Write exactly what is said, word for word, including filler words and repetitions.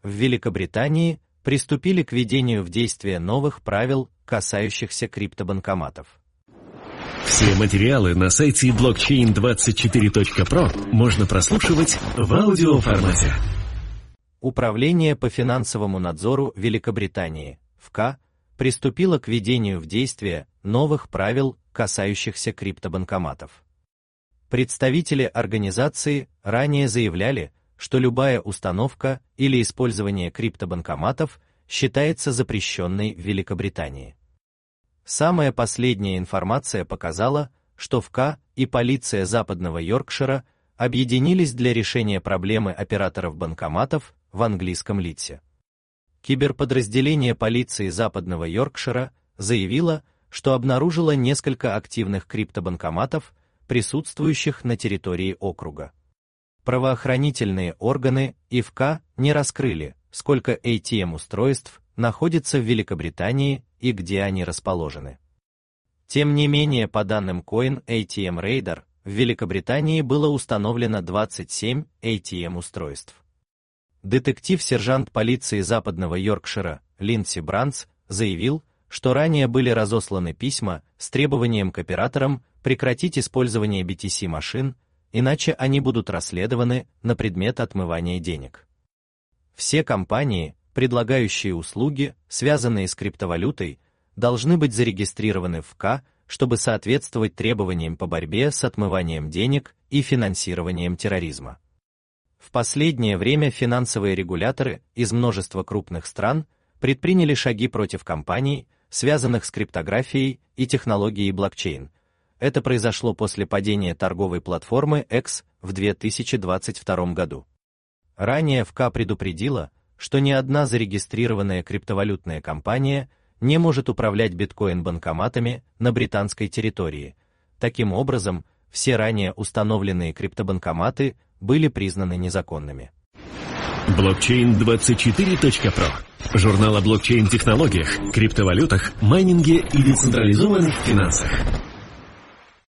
в Великобритании приступили к введению в действие новых правил, касающихся криптобанкоматов. Все материалы на сайте блокчейн двадцать четыре точка про можно прослушивать в аудиоформате. Управление по финансовому надзору Великобритании, эф ка, приступило к введению в действие новых правил, касающихся криптобанкоматов. Представители организации ранее заявляли, что любая установка или использование криптобанкоматов считается запрещенной в Великобритании. Самая последняя информация показала, что эф ка и полиция Западного Йоркшира объединились для решения проблемы операторов банкоматов в английском Лидсе. Киберподразделение полиции Западного Йоркшира заявило, что обнаружило несколько активных криптобанкоматов, присутствующих на территории округа. Правоохранительные органы и эф ка не раскрыли, сколько эй ти эм-устройств находится в Великобритании и где они расположены. Тем не менее, по данным Coin эй ти эм Radar, в Великобритании было установлено двадцать семь эй ти эм-устройств. Детектив-сержант полиции Западного Йоркшира Линдси Брандс заявил, что ранее были разосланы письма с требованием к операторам прекратить использование би ти си-машин, иначе они будут расследованы на предмет отмывания денег. Все компании, предлагающие услуги, связанные с криптовалютой, должны быть зарегистрированы в эф ка, чтобы соответствовать требованиям по борьбе с отмыванием денег и финансированием терроризма. В последнее время финансовые регуляторы из множества крупных стран предприняли шаги против компаний, связанных с криптографией и технологией блокчейн. Это произошло после падения торговой платформы X в две тысячи двадцать втором году. Ранее эф ка предупредила, что ни одна зарегистрированная криптовалютная компания не может управлять биткоин-банкоматами на британской территории. Таким образом, все ранее установленные криптобанкоматы были признаны незаконными. блокчейн двадцать четыре точка про. Журнал о блокчейн-технологиях, криптовалютах, майнинге и децентрализованных финансах.